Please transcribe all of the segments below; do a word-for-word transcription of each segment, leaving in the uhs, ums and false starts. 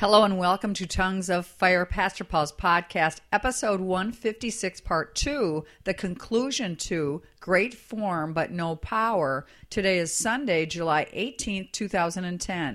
Hello and welcome to Tongues of Fire, Pastor Paul's podcast, episode one fifty-six, part two, the conclusion to Great Form but No Power. Today is Sunday, July eighteenth, two thousand ten.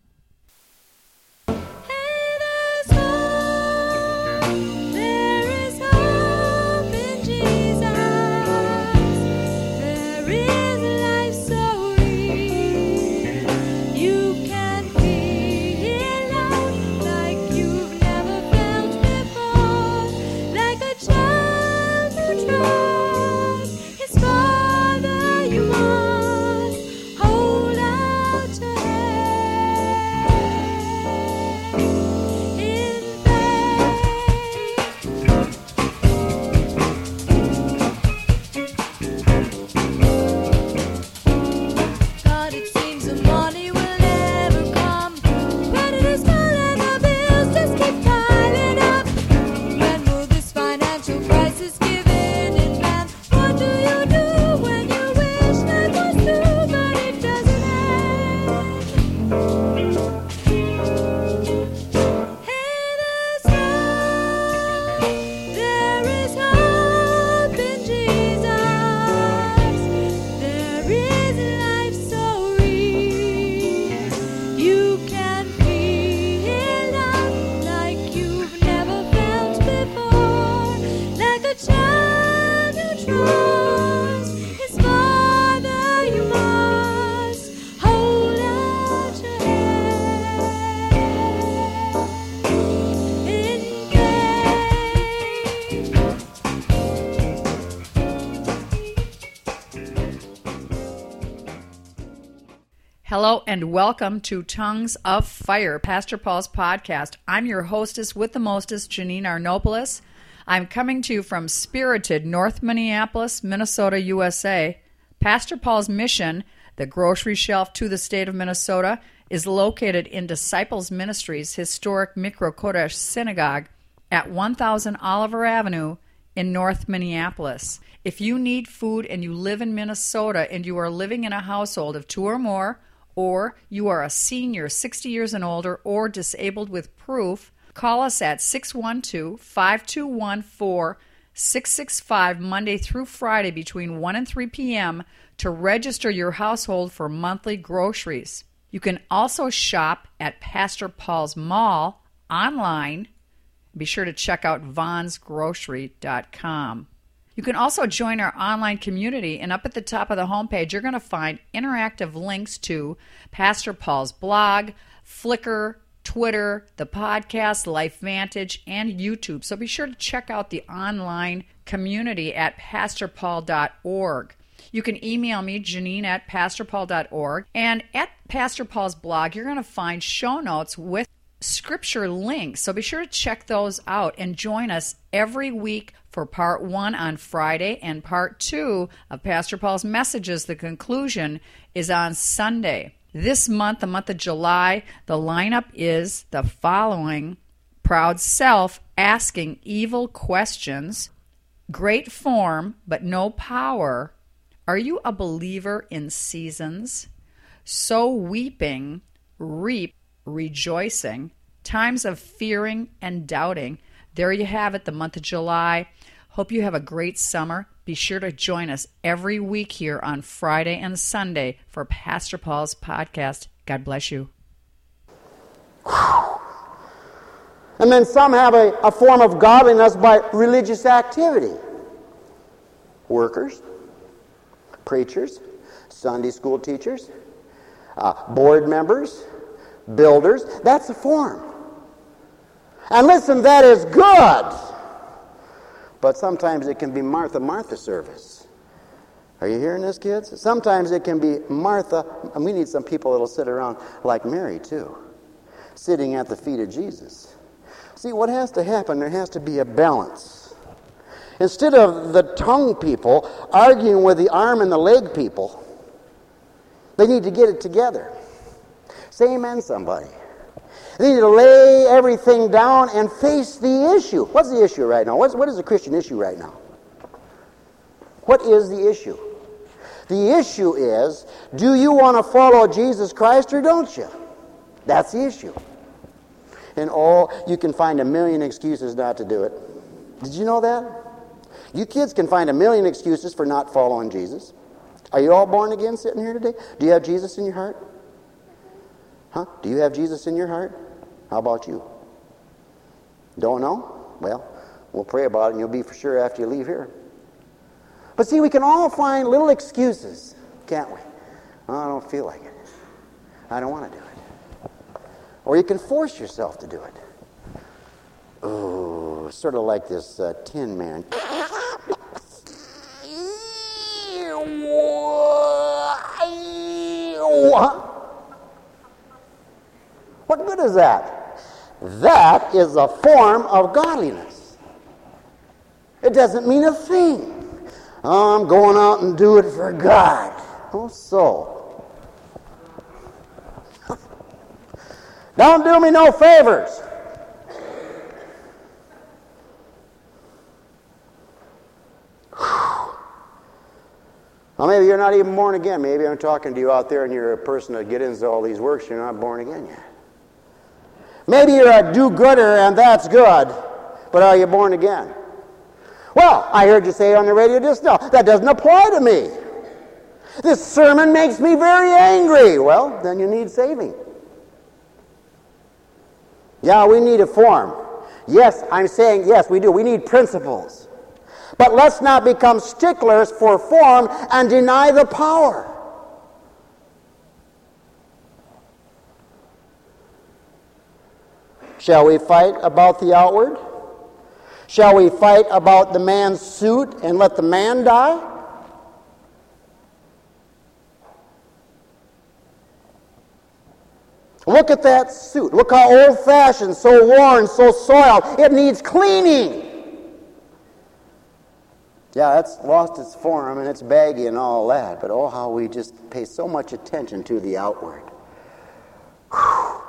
Hello and welcome to Tongues of Fire, Pastor Paul's podcast. I'm your hostess with the mostest, Janine Arnopoulos. I'm coming to you from spirited North Minneapolis, Minnesota, U S A. Pastor Paul's mission, the grocery shelf to the state of Minnesota, is located in Disciples Ministries' historic Mikro Kodesh Synagogue at one thousand Oliver Avenue in North Minneapolis. If you need food and you live in Minnesota and you are living in a household of two or more, or you are a senior sixty years and older or disabled with proof, call us at six one two, five two one, four six six five Monday through Friday between one and three p.m. to register your household for monthly groceries. You can also shop at Pastor Paul's Mall online. Be sure to check out vons grocery dot com. You can also join our online community, and up at the top of the homepage, you're going to find interactive links to Pastor Paul's blog, Flickr, Twitter, the podcast, LifeVantage, and YouTube. So be sure to check out the online community at pastor paul dot org. You can email me, Janine, at pastor paul dot org. And at Pastor Paul's blog, you're going to find show notes with scripture links. So be sure to check those out and join us every week for part one on Friday and part two of Pastor Paul's messages. The conclusion is on Sunday. This month, the month of July, the lineup is the following: Proud Self, Asking Evil Questions, Great Form but No Power, Are You a Believer in Seasons, So Weeping, Reap, Rejoicing, Times of Fearing and Doubting. There you have it, the month of July. Hope you have a great summer. Be sure to join us every week here on Friday and Sunday for Pastor Paul's podcast. God bless you. And then some have a, a form of godliness by religious activity. Workers, preachers, Sunday school teachers, uh, board members, builders. That's a form. And listen, that is good. But sometimes it can be Martha, Martha service. Are you hearing this, kids? Sometimes it can be Martha, and we need some people that will sit around like Mary, too, sitting at the feet of Jesus. See, what has to happen, there has to be a balance. Instead of the tongue people arguing with the arm and the leg people, they need to get it together. Say amen, somebody. They need to lay everything down and face the issue. What's the issue right now? What's, what is the Christian issue right now? What is the issue? The issue is, do you want to follow Jesus Christ or don't you? That's the issue. And oh, you can find a million excuses not to do it. Did you know that? You kids can find a million excuses for not following Jesus. Are you all born again sitting here today? Do you have Jesus in your heart? Huh? Do you have Jesus in your heart? How about you? Don't know? Well, we'll pray about it and you'll be for sure after you leave here. But see, we can all find little excuses, can't we? Oh, I don't feel like it. I don't want to do it. Or you can force yourself to do it. Oh, sort of like this uh, Tin Man. What good is that? That is a form of godliness. It doesn't mean a thing. Oh, I'm going out and do it for God. Oh, so. Don't do me no favors. Well, maybe you're not even born again. Maybe I'm talking to you out there and you're a person that gets into all these works. You're not born again yet. Maybe you're a do-gooder and that's good, but are you born again? Well, I heard you say on the radio just now, that doesn't apply to me. This sermon makes me very angry. Well, then you need saving. Yeah, we need a form. Yes, I'm saying yes, we do. We need principles. But let's not become sticklers for form and deny the power. Shall we fight about the outward? Shall we fight about the man's suit and let the man die? Look at that suit. Look how old-fashioned, so worn, so soiled. It needs cleaning. Yeah, it's lost its form and it's baggy and all that, but oh, how we just pay so much attention to the outward. Whew.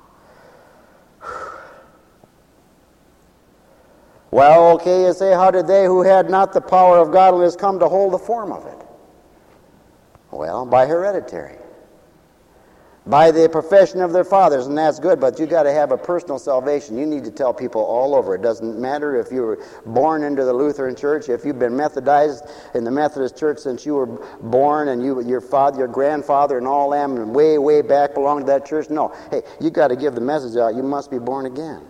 Well, okay, you say, how did they who had not the power of godliness come to hold the form of it? Well, by hereditary. By the profession of their fathers, and that's good, but you got to have a personal salvation. You need to tell people all over. It doesn't matter if you were born into the Lutheran Church, if you've been Methodized in the Methodist Church since you were born, and you, your father, your grandfather, and all them, and way, way back belonged to that church. No, hey, you got to give the message out. You must be born again.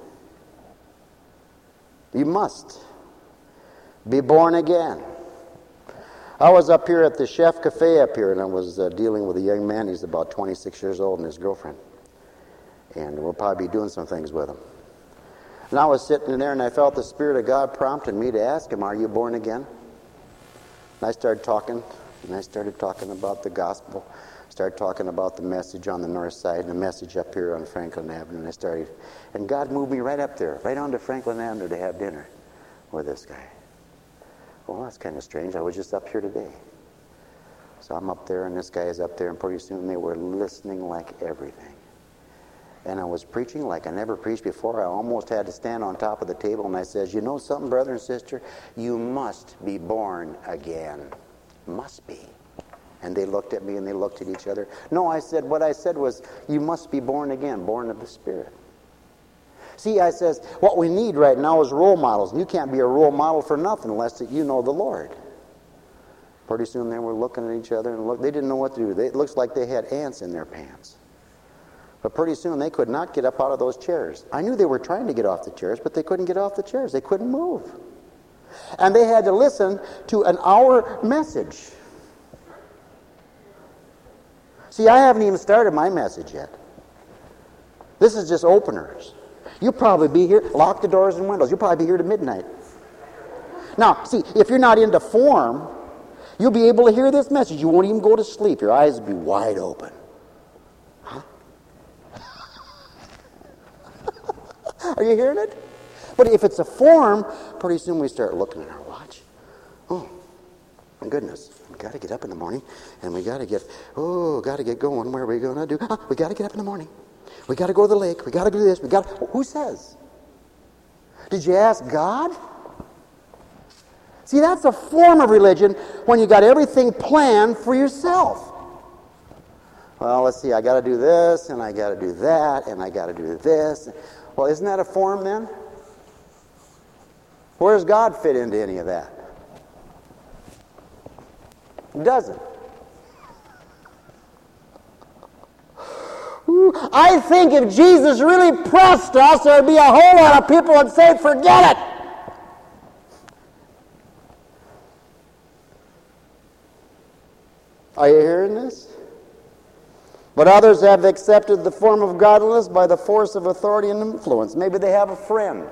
You must be born again. I was up here at the Chef Cafe up here, and I was uh, dealing with a young man. He's about twenty-six years old and his girlfriend. And we'll probably be doing some things with him. And I was sitting in there, and I felt the Spirit of God prompting me to ask him, are you born again? And I started talking, and I started talking about the gospel. Started talking about the message on the north side and the message up here on Franklin Avenue. And I started, and God moved me right up there, right onto Franklin Avenue to have dinner with this guy. Well, that's kind of strange. I was just up here today. So I'm up there, and this guy is up there, and pretty soon they were listening like everything. And I was preaching like I never preached before. I almost had to stand on top of the table, and I says, you know something, brother and sister? You must be born again. Must be. And they looked at me, and they looked at each other. No, I said, what I said was, you must be born again, born of the Spirit. See, I says, what we need right now is role models. And you can't be a role model for nothing unless that you know the Lord. Pretty soon they were looking at each other and look. They didn't know what to do. They, it looks like they had ants in their pants. But pretty soon they could not get up out of those chairs. I knew they were trying to get off the chairs, but they couldn't get off the chairs. They couldn't move. And they had to listen to an hour message. See, I haven't even started my message yet. This is just openers. You'll probably be here, lock the doors and windows. You'll probably be here to midnight. Now, see, if you're not into form, you'll be able to hear this message. You won't even go to sleep. Your eyes will be wide open. Huh? Are you hearing it? But if it's a form, pretty soon we start looking at our watch. Oh, my goodness. We got to get up in the morning, and we got to get, oh, got to get going. Where are we going to do? Huh, we got to get up in the morning. We got to go to the lake. We got to do this. We got. Who says? Did you ask God? See, that's a form of religion when you got everything planned for yourself. Well, let's see, I got to do this, and I got to do that, and I got to do this. Well, isn't that a form then? Where does God fit into any of that? He doesn't. I think if Jesus really pressed us, there would be a whole lot of people that would say, forget it. Are you hearing this? But others have accepted the form of godliness by the force of authority and influence. Maybe they have a friend.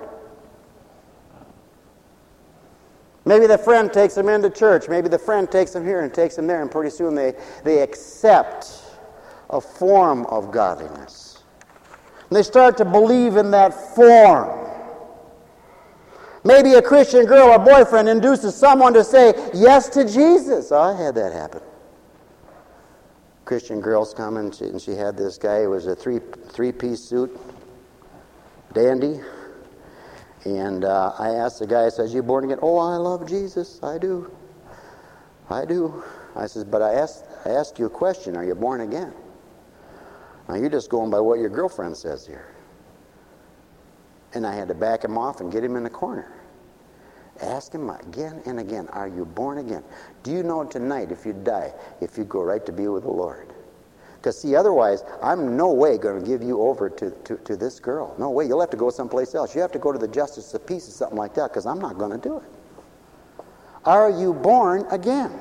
Maybe the friend takes them into church. Maybe the friend takes them here and takes them there, and pretty soon they, they accept a form of godliness. And they start to believe in that form. Maybe a Christian girl or boyfriend induces someone to say yes to Jesus. Oh, I had that happen. Christian girls come and she, and she had this guy who was a three, three-piece suit, dandy. And uh, I asked the guy, I says, you born again? Oh, I love Jesus. I do. I do. I says, but I asked, I asked you a question. Are you born again? Now, you're just going by what your girlfriend says here. And I had to back him off and get him in the corner. Ask him again and again, are you born again? Do you know tonight, if you die, if you go right to be with the Lord? Because, see, otherwise, I'm no way going to give you over to, to, to this girl. No way. You'll have to go someplace else. You have to go to the justice of peace or something like that, because I'm not going to do it. Are you born again?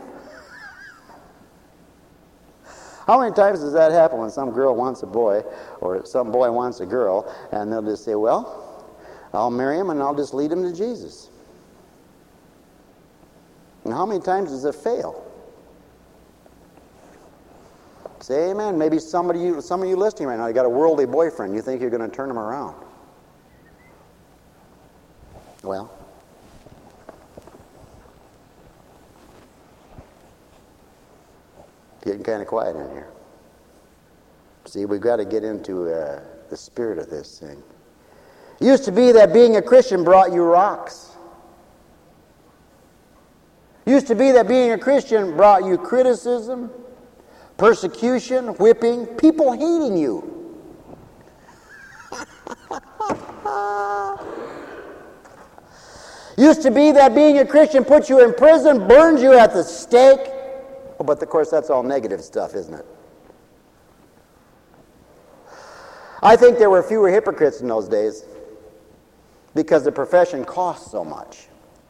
How many times does that happen when some girl wants a boy or some boy wants a girl, and they'll just say, well, I'll marry him and I'll just lead him to Jesus? And how many times does it fail? Say amen. Maybe somebody you, some of you listening right now, you got a worldly boyfriend. You think you're going to turn him around. Well, getting kind of quiet in here. See, we've got to get into uh, the spirit of this thing. It used to be that being a Christian brought you rocks. It used to be that being a Christian brought you criticism, persecution, whipping, people hating you. Used to be that being a Christian put you in prison, burned you at the stake. Oh, but of course that's all negative stuff, isn't it? I think there were fewer hypocrites in those days because the profession cost so much.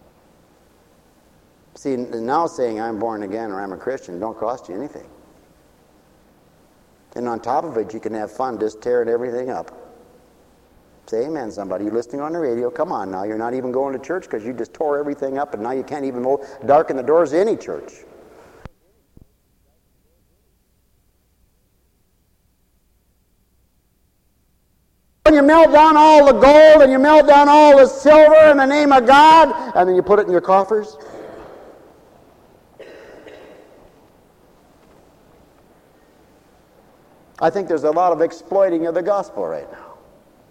See, now saying I'm born again or I'm a Christian don't cost you anything. And on top of it, you can have fun just tearing everything up. Say amen, somebody. You're listening on the radio. Come on now. You're not even going to church because you just tore everything up and now you can't even darken the doors of any church. When you melt down all the gold and you melt down all the silver in the name of God, and then you put it in your coffers. I think there's a lot of exploiting of the gospel right now.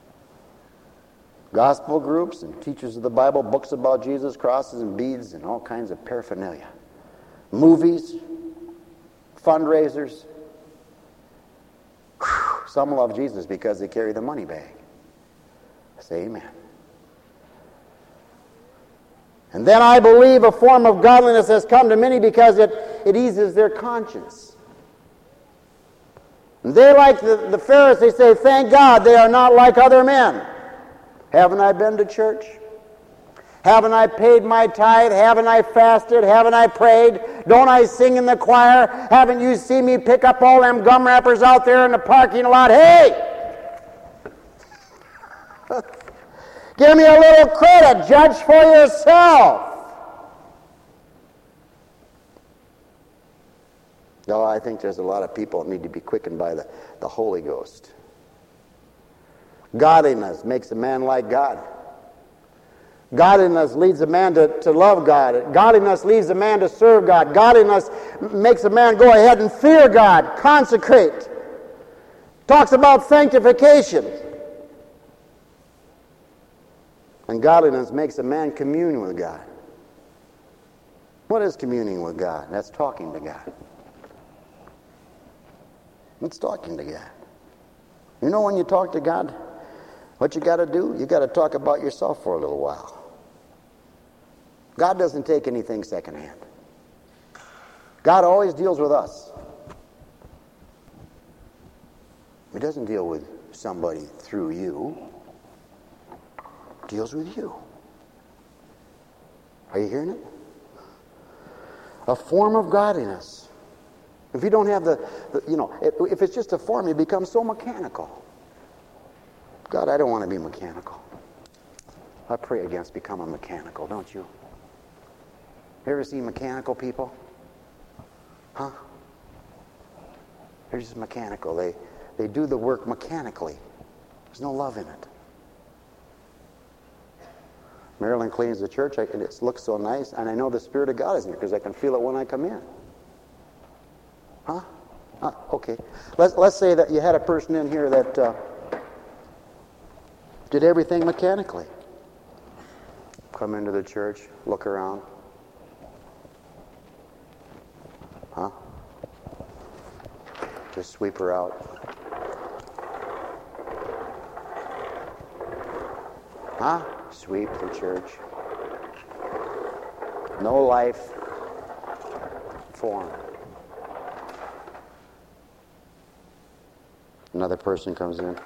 Gospel groups and teachers of the Bible, books about Jesus, crosses and beads, and all kinds of paraphernalia. Movies, fundraisers. Whew, some love Jesus because they carry the money bag. Say amen. And then I believe a form of godliness has come to many because it, it eases their conscience. And they, like the, the Pharisees, say, thank God they are not like other men. Haven't I been to church? Haven't I paid my tithe? Haven't I fasted? Haven't I prayed? Don't I sing in the choir? Haven't you seen me pick up all them gum wrappers out there in the parking lot? Hey! Give me a little credit. Judge for yourself. No, I think there's a lot of people that need to be quickened by the, the Holy Ghost. Godliness makes a man like God. Godliness leads a man to, to love God. Godliness leads a man to serve God. Godliness makes a man go ahead and fear God, consecrate. Talks about sanctification. And godliness makes a man commune with God. What is communing with God? That's talking to God. It's talking to God. You know when you talk to God, what you got to do? You got to talk about yourself for a little while. God doesn't take anything secondhand. God always deals with us. He doesn't deal with somebody through you. He deals with you. Are you hearing it? A form of godliness. If you don't have the, the you know, if, if it's just a form, you become so mechanical. God, I don't want to be mechanical. I pray against becoming mechanical, don't you? You ever see mechanical people? Huh? They're just mechanical. They, they do the work mechanically. There's no love in it. Marilyn cleans the church, I, and it looks so nice, and I know the Spirit of God is in here because I can feel it when I come in. Huh? Ah, okay. Let's, let's say that you had a person in here that uh, did everything mechanically. Come into the church, look around. Huh? Just sweep her out. Huh? Sweep the church. No life form. Another person comes in.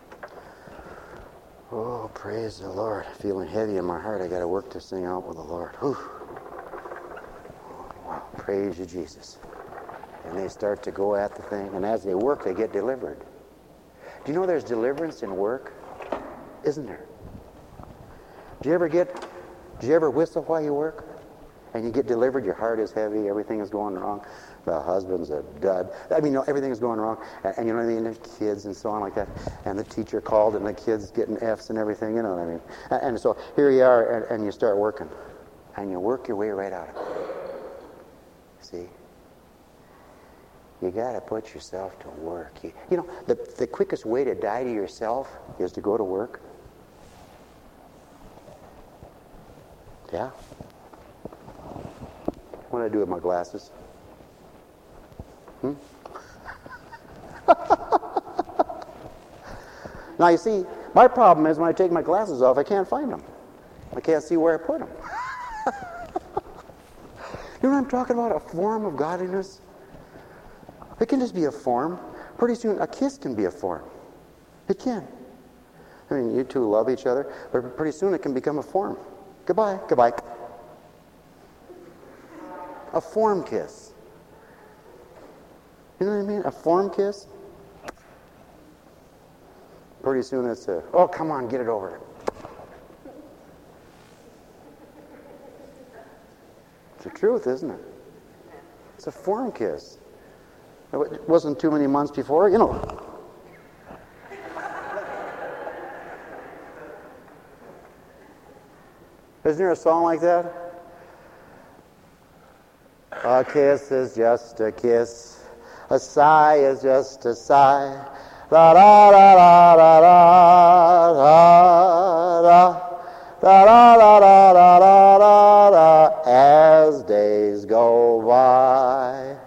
Oh, praise the Lord. Feeling heavy in my heart. I got to work this thing out with the Lord. Whew. Wow. Praise you, Jesus. And they start to go at the thing. And as they work, they get delivered. Do you know there's deliverance in work? Isn't there? Do you ever get, do you ever whistle while you work? And you get delivered, your heart is heavy, everything is going wrong. The husband's a dud. I mean, no, everything is going wrong. And, and you know what I mean? There's kids and so on like that. And the teacher called and the kids getting F's and everything, you know what I mean? And, and so here you are, and, and you start working. And you work your way right out of it. See? You got to put yourself to work. You, you know, the, the quickest way to die to yourself is to go to work. Yeah. What do I do with my glasses? Hmm? Now you see, my problem is when I take my glasses off, I can't find them. I can't see where I put them. You know what I'm talking about? A form of godliness? It can just be a form. Pretty soon, a kiss can be a form. It can. I mean, you two love each other, but pretty soon it can become a form. Goodbye. Goodbye. A form kiss. You know what I mean? A form kiss. Pretty soon it's a, oh, come on, get it over. It's the truth, isn't it? It's a form kiss. It wasn't too many months before, you know. Isn't there a song like that? A kiss is just a kiss. A sigh is just a sigh. La da da da da da da da da da da da da da da as days go by.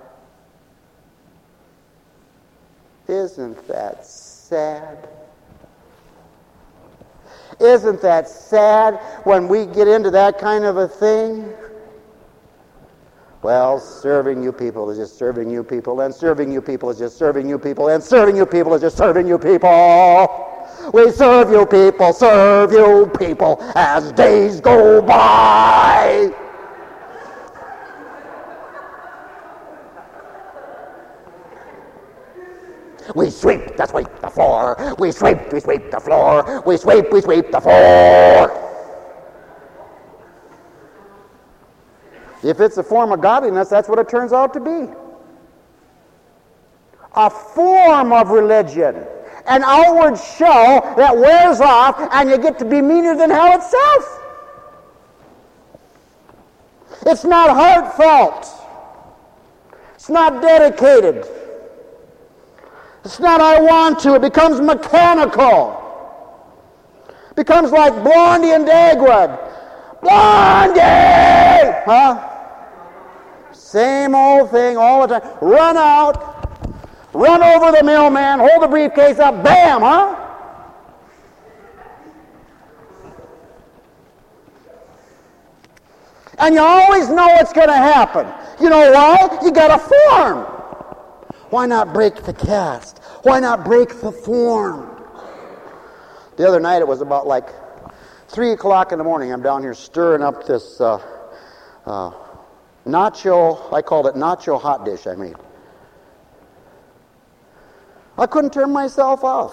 Isn't that sad? Isn't that sad when we get into that kind of a thing? Well, serving you people is just serving you people, and serving you people is just serving you people, and serving you people is just serving you people. We serve you people, serve you people as days go by. We sweep, that's sweep the floor. We sweep, we sweep the floor. We sweep, we sweep the floor. If it's a form of godliness, that's what it turns out to be. A form of religion. An outward show that wears off and you get to be meaner than hell itself. It's not heartfelt. It's not dedicated. It's not I want to. It becomes mechanical. It becomes like Blondie and Dagwood. Blondie! Huh? Same old thing all the time. Run out. run over the mailman, hold the briefcase up, bam, huh? And you always know what's going to happen. You know why? You got a form. Why not break the cast? Why not break the form? The other night it was about like three o'clock in the morning. I'm down here stirring up this uh, uh, nacho, I called it nacho hot dish I made. I couldn't turn myself off.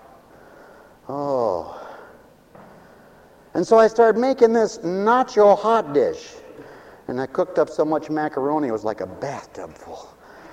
Oh. And so I started making this nacho hot dish. And I cooked up so much macaroni, it was like a bathtub full.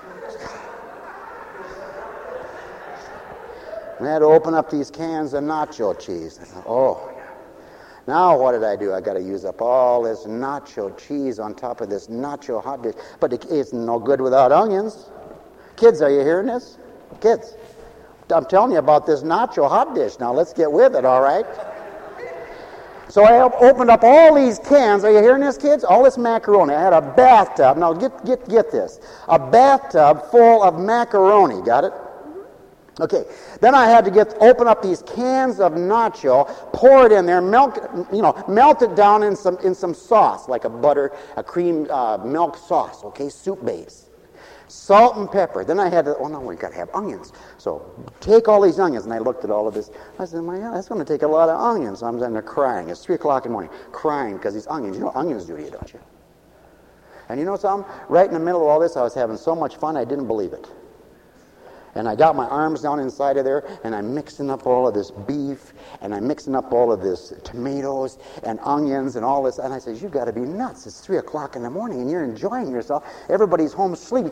And I had to open up these cans of nacho cheese. I thought, oh, now what did I do? I got to use up all this nacho cheese on top of this nacho hot dish. But it's no good without onions. Kids, are you hearing this? Kids, I'm telling you about this nacho hot dish. Now let's get with it, all right? So I opened up all these cans. Are you hearing this, kids? All this macaroni. I had a bathtub. Now get get get this. A bathtub full of macaroni. Got it? Okay. Then I had to get open up these cans of nacho, pour it in there, melt you know, melt it down in some in some sauce, like a butter, a cream uh, milk sauce. Okay, soup base. Salt and pepper. Then I had to, oh no, we got to have onions. So take all these onions, and I looked at all of this. I said, my God, that's going to take a lot of onions. I'm sitting there crying. It's three o'clock in the morning, crying because these onions. You know what onions do to you, don't you? And you know something? Right in the middle of all this, I was having so much fun, I didn't believe it. And I got my arms down inside of there, and I'm mixing up all of this beef, and I'm mixing up all of this tomatoes and onions and all this. And I said, you've got to be nuts. It's three o'clock in the morning, and you're enjoying yourself. Everybody's home sleeping.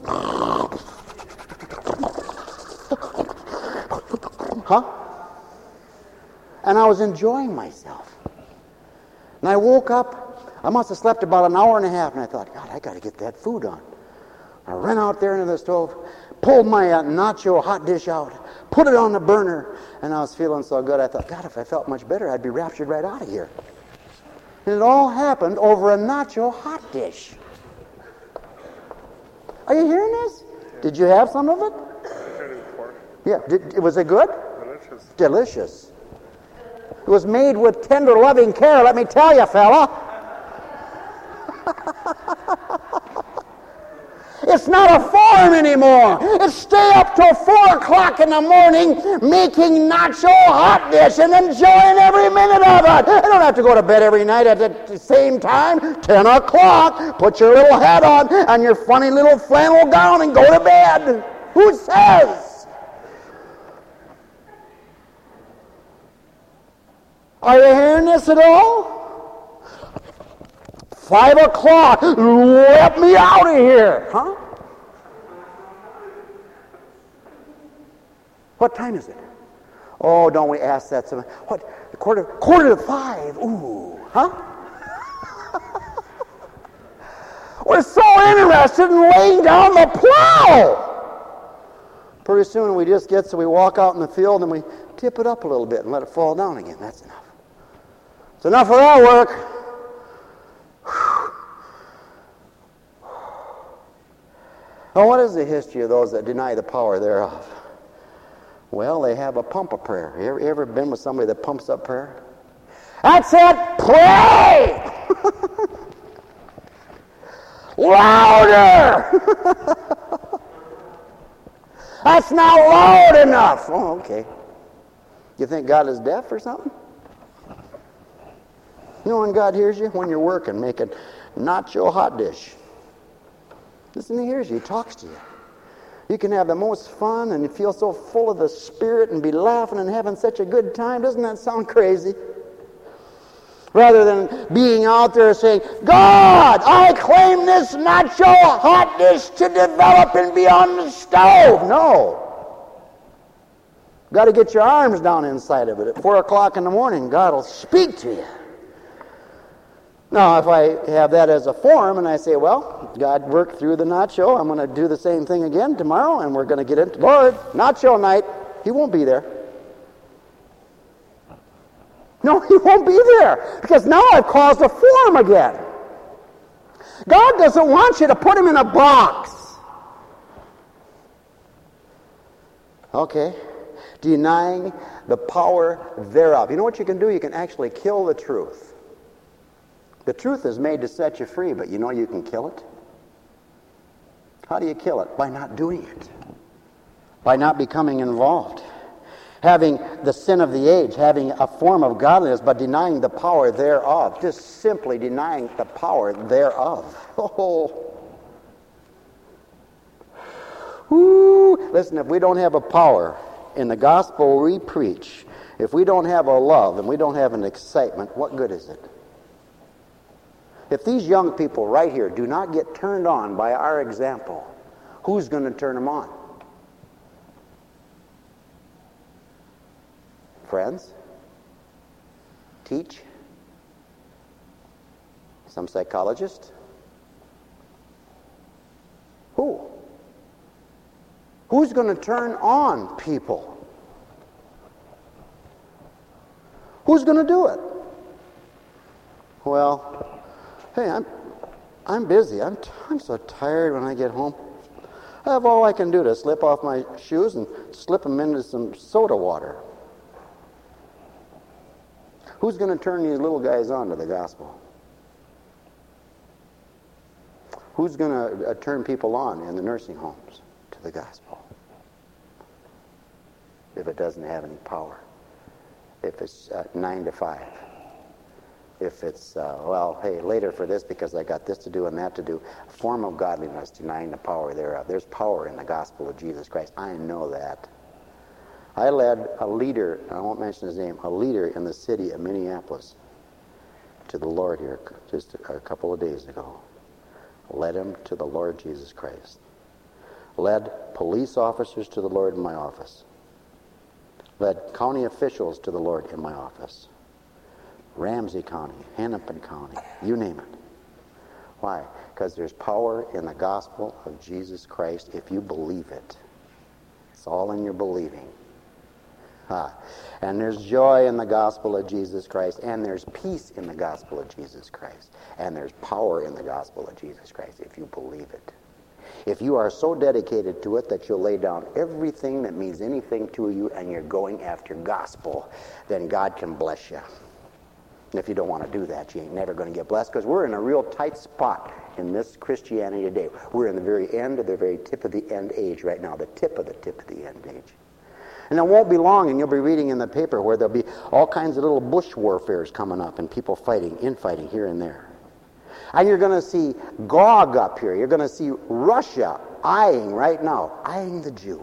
Huh? And I was enjoying myself. And I woke up. I must have slept about an hour and a half, and I thought, God, I got to get that food on. I ran out there into the stove, pulled my uh, nacho hot dish out, put it on the burner, and I was feeling so good. I thought, God, if I felt much better, I'd be raptured right out of here. And it all happened over a nacho hot dish. Are you hearing this? Did you have some of it? Yeah. Did, was it good? Delicious. Delicious. It was made with tender, loving care, let me tell you, fella. It's not a form anymore. It's stay up till four o'clock in the morning making nacho hot dish and enjoying every minute of it. I don't have to go to bed every night at the same time, ten o'clock. Put your little hat on and your funny little flannel gown and go to bed. Who says? Are you hearing this at all? Five o'clock, let me out of here. Huh? What time is it? Oh, don't we ask that? So, what? Quarter, quarter to five. Ooh, huh? We're so interested in laying down the plow. Pretty soon we just get so we walk out in the field and we tip it up a little bit and let it fall down again. That's enough. It's enough of that work. Now, what is the history of those that deny the power thereof? Well, they have a pump of prayer. You ever, you ever been with somebody that pumps up prayer? That's it! Pray! Louder! That's not loud enough! Oh, okay. You think God is deaf or something? You know when God hears you? When you're working, making nacho hot dish. Listen, he hears you. He talks to you. You can have the most fun and you feel so full of the Spirit and be laughing and having such a good time. Doesn't that sound crazy? Rather than being out there saying, God, I claim this nacho hot dish to develop and be on the stove. No. Got to get your arms down inside of it. At four o'clock in the morning, God will speak to you. Now, if I have that as a form and I say, well, God worked through the nacho, I'm going to do the same thing again tomorrow and we're going to get into, Lord, nacho night, he won't be there. No, he won't be there because now I've caused a form again. God doesn't want you to put him in a box. Okay. Denying the power thereof. You know what you can do? You can actually kill the truth. The truth is made to set you free, but you know you can kill it? How do you kill it? By not doing it. By not becoming involved. Having the sin of the age, having a form of godliness, but denying the power thereof. Just simply denying the power thereof. Oh. Woo. Listen, if we don't have a power in the gospel we preach, if we don't have a love and we don't have an excitement, what good is it? If these young people right here do not get turned on by our example, who's going to turn them on? Friends? Teach? Some psychologist? Who? Who's going to turn on people? Who's going to do it? Well, hey, I'm I'm busy. I'm t- I'm so tired when I get home. I have all I can do to slip off my shoes and slip them into some soda water. Who's going to turn these little guys on to the gospel? Who's going to uh, turn people on in the nursing homes to the gospel? If it doesn't have any power. If it's uh, nine to five. If it's, uh, well, hey, later for this because I got this to do and that to do. A form of godliness, denying the power thereof. There's power in the gospel of Jesus Christ. I know that. I led a leader, I won't mention his name, a leader in the city of Minneapolis to the Lord here just a couple of days ago. Led him to the Lord Jesus Christ. Led police officers to the Lord in my office. Led county officials to the Lord in my office. Ramsey County, Hennepin County, you name it. Why? Because there's power in the gospel of Jesus Christ if you believe it. It's all in your believing. Ah. And there's joy in the gospel of Jesus Christ, and there's peace in the gospel of Jesus Christ, and there's power in the gospel of Jesus Christ if you believe it. If you are so dedicated to it that you'll lay down everything that means anything to you and you're going after gospel, then God can bless you. And if you don't want to do that, you ain't never going to get blessed, because we're in a real tight spot in this Christianity today. We're in the very end of the very tip of the end age right now, the tip of the tip of the end age. And it won't be long, and you'll be reading in the paper where there'll be all kinds of little bush warfares coming up and people fighting, infighting here and there. And you're going to see Gog up here. You're going to see Russia eyeing right now, eyeing the Jew.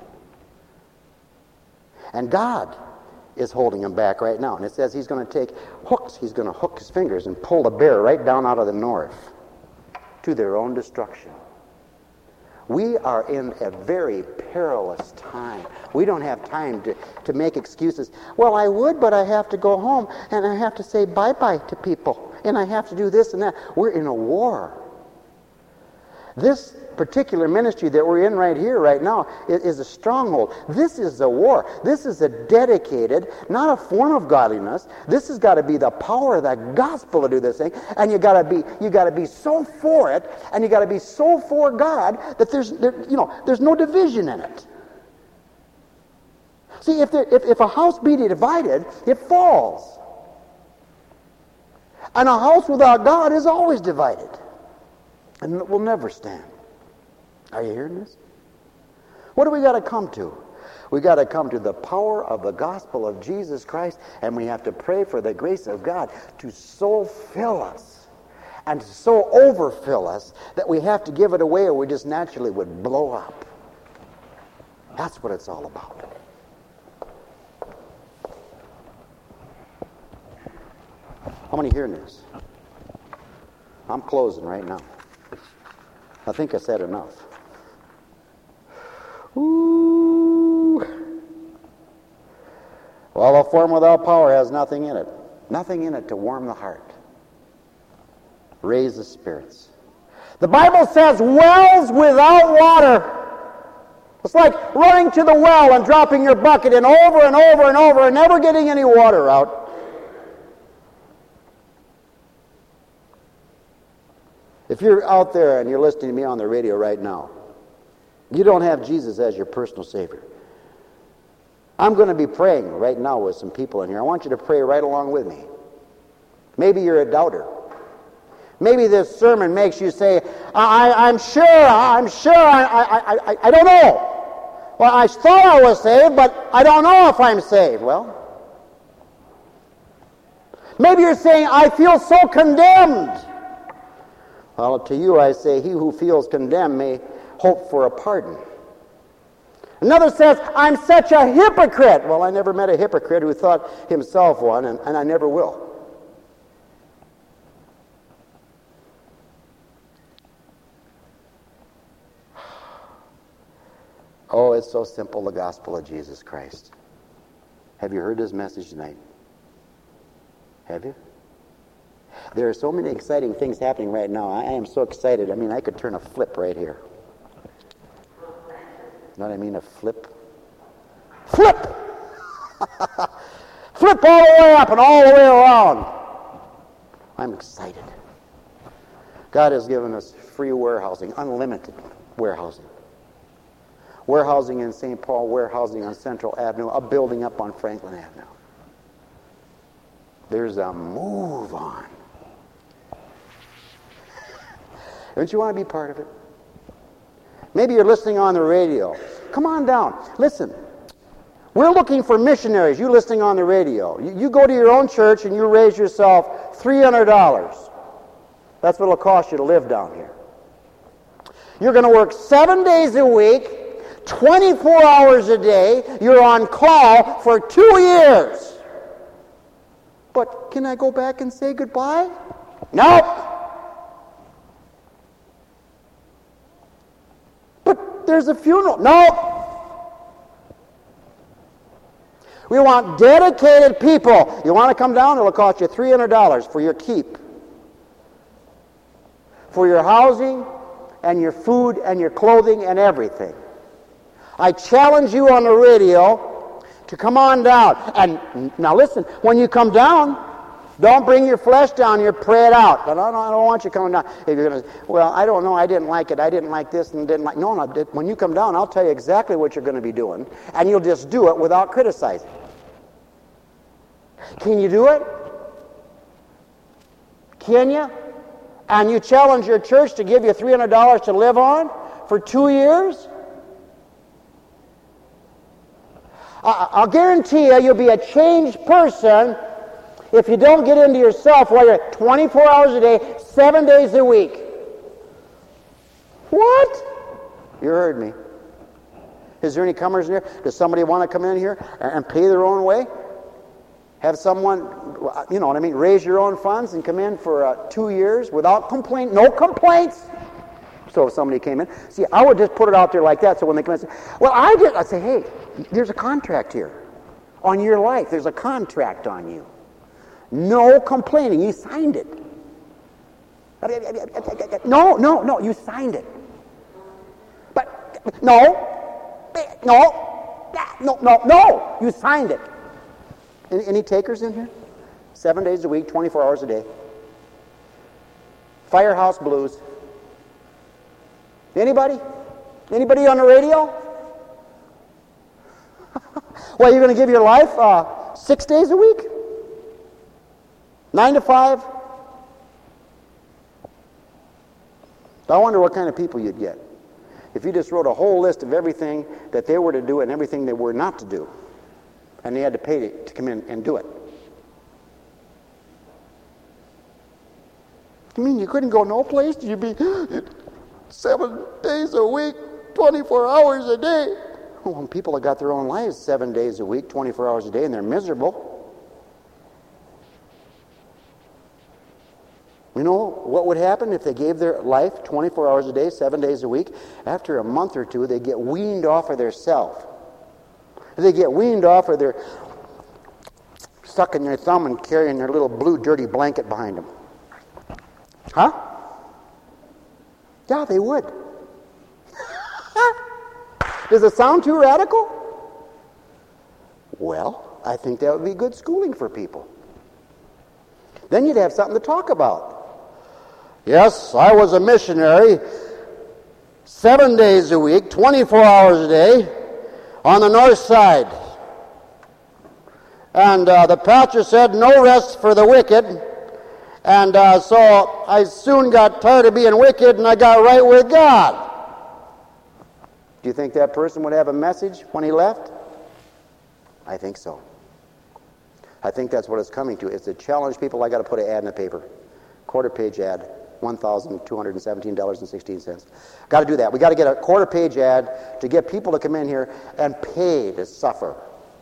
And God is holding him back right now. And it says he's going to take hooks. He's going to hook his fingers and pull the bear right down out of the north to their own destruction. We are in a very perilous time. We don't have time to, to make excuses. Well, I would, but I have to go home, and I have to say bye-bye to people, and I have to do this and that. We're in a war. This particular ministry that we're in right here, right now, is, is a stronghold. This is a war. This is a dedicated, not a form of godliness. This has got to be the power of the gospel to do this thing. And you got to be, you got to be so for it, and you got to be so for God that there's, there, you know, there's no division in it. See, if, there, if if a house be divided, it falls. And a house without God is always divided. And it will never stand. Are you hearing this? What do we got to come to? We got to come to the power of the gospel of Jesus Christ, and we have to pray for the grace of God to so fill us and to so overfill us that we have to give it away or we just naturally would blow up. That's what it's all about. How many hearing this? I'm closing right now. I think I said enough. Ooh. Well, a form without power has nothing in it. Nothing in it to warm the heart. Raise the spirits. The Bible says wells without water. It's like running to the well and dropping your bucket in over and over and over and never getting any water out. If you're out there and you're listening to me on the radio right now, you don't have Jesus as your personal Savior. I'm going to be praying right now with some people in here. I want you to pray right along with me. Maybe you're a doubter. Maybe this sermon makes you say, I, I'm sure, I'm sure, I, I, I, I don't know. Well, I thought I was saved, but I don't know if I'm saved. Well, maybe you're saying, I feel so condemned. Well, to you I say, he who feels condemned may hope for a pardon. Another says, I'm such a hypocrite. Well, I never met a hypocrite who thought himself one, and, and I never will. Oh, it's so simple, the gospel of Jesus Christ. Have you heard this message tonight? Have you? There are so many exciting things happening right now. I am so excited. I mean, I could turn a flip right here. You know what I mean? A flip. Flip! Flip all the way up and all the way around. I'm excited. God has given us free warehousing, unlimited warehousing. Warehousing in Saint Paul, warehousing on Central Avenue, a building up on Franklin Avenue. There's a move on. Don't you want to be part of it? Maybe you're listening on the radio. Come on down. Listen. We're looking for missionaries. You listening on the radio. You, you go to your own church and you raise yourself three hundred dollars. That's what it'll cost you to live down here. You're going to work seven days a week, twenty-four hours a day. You're on call for two years. But can I go back and say goodbye? Nope. But there's a funeral. Nope. We want dedicated people. You want to come down? It'll cost you three hundred dollars for your keep, for your housing, and your food, and your clothing, and everything. I challenge you on the radio to come on down. And now listen, when you come down, don't bring your flesh down here, pray it out. But I don't, I don't want you coming down. If you're going to, well, I don't know, I didn't like it, I didn't like this, and didn't like... No, no, when you come down, I'll tell you exactly what you're going to be doing, and you'll just do it without criticizing. Can you do it? Can you? And you challenge your church to give you three hundred dollars to live on for two years? I'll guarantee you, you'll be a changed person if you don't get into yourself while you're twenty-four hours a day, seven days a week. What? You heard me. Is there any comers in here? Does somebody want to come in here and pay their own way? Have someone, you know what I mean, raise your own funds and come in for uh, two years without complaint, no complaints. So if somebody came in, see, I would just put it out there like that, so when they come in and say, well, I did, I'd say, hey, there's a contract here on your life. There's a contract on you. No complaining. You signed it. No, no, no, you signed it. But, no, no, no, no, no, you signed it. Any, any takers in here? Seven days a week, twenty-four hours a day. Firehouse Blues. Anybody? Anybody on the radio? Well, you're going to give your life uh, six days a week? Nine to five? I wonder what kind of people you'd get if you just wrote a whole list of everything that they were to do and everything they were not to do, and they had to pay to, to come in and do it. You mean you couldn't go no place? You'd be seven days a week, twenty-four hours a day. Well, people have got their own lives seven days a week, twenty-four hours a day, and they're miserable. You know what would happen if they gave their life twenty-four hours a day, seven days a week? After a month or two, they get weaned off of their self. They get weaned off of their sucking their thumb and carrying their little blue dirty blanket behind them. Huh? Yeah, they would. Does it sound too radical? Well, I think that would be good schooling for people. Then you'd have something to talk about. Yes, I was a missionary seven days a week, twenty-four hours a day, on the north side And uh, the pastor said, no rest for the wicked. And uh, so I soon got tired of being wicked, and I got right with God. Do you think that person would have a message when he left? I think so. I think that's what it's coming to. It's to challenge people. I got to put an ad in the paper. Quarter page ad, one thousand two hundred seventeen dollars and sixteen cents. Got to do that. We got to get a quarter page ad to get people to come in here and pay to suffer.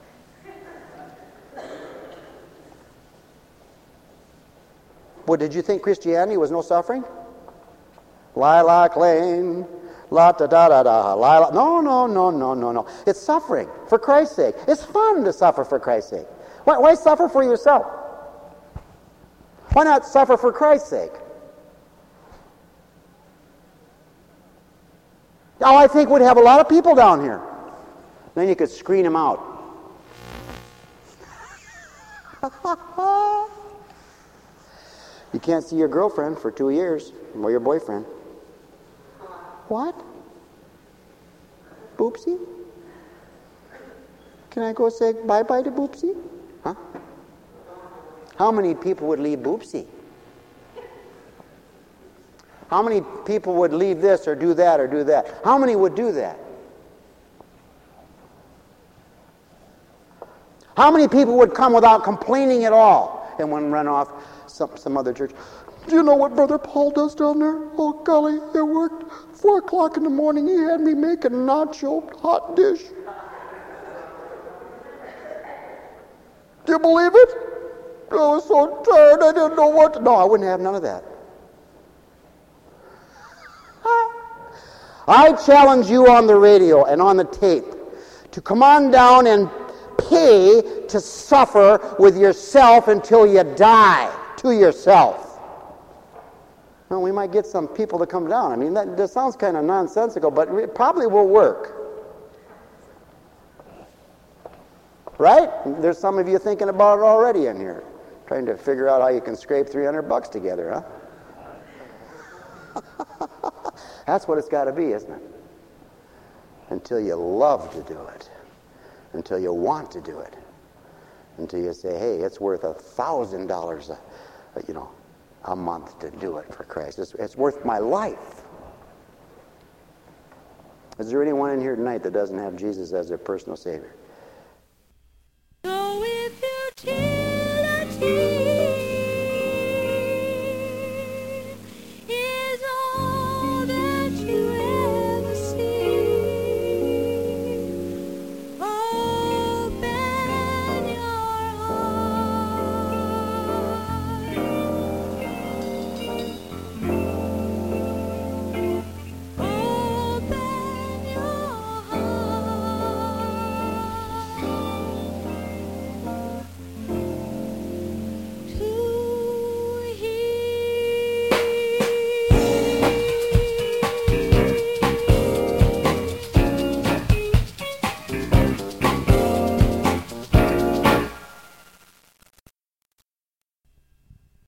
Well, did you think Christianity was no suffering? Lilac Lane, la da da da da, lilac. No, no, no, no, no, no. It's suffering for Christ's sake. It's fun to suffer for Christ's sake. Why, why suffer for yourself? Why not suffer for Christ's sake? Oh, I think we'd have a lot of people down here. Then you could screen them out. You can't see your girlfriend for two years, or your boyfriend. What? Boopsie? Can I go say bye-bye to Boopsie? Huh? How many people would leave Boopsie? How many people would leave this or do that or do that? How many would do that? How many people would come without complaining at all and then run off some, some other church? Do you know what Brother Paul does down there? Oh, golly, it worked. Four o'clock in the morning, he had me make a nacho hot dish. Do you believe it? I was so tired, I didn't know what to... No, I wouldn't have none of that. I challenge you on the radio and on the tape to come on down and pay to suffer with yourself until you die to yourself. Well, we might get some people to come down. I mean, that, that sounds kind of nonsensical, but it probably will work. Right? There's some of you thinking about it already in here, trying to figure out how you can scrape three hundred bucks together, huh? That's what it's got to be, isn't it? Until you love to do it. Until you want to do it. Until you say, hey, it's worth a thousand dollars, you know, a month to do it for Christ. It's, it's worth my life. Is there anyone in here tonight that doesn't have Jesus as their personal Savior? Go with your tears.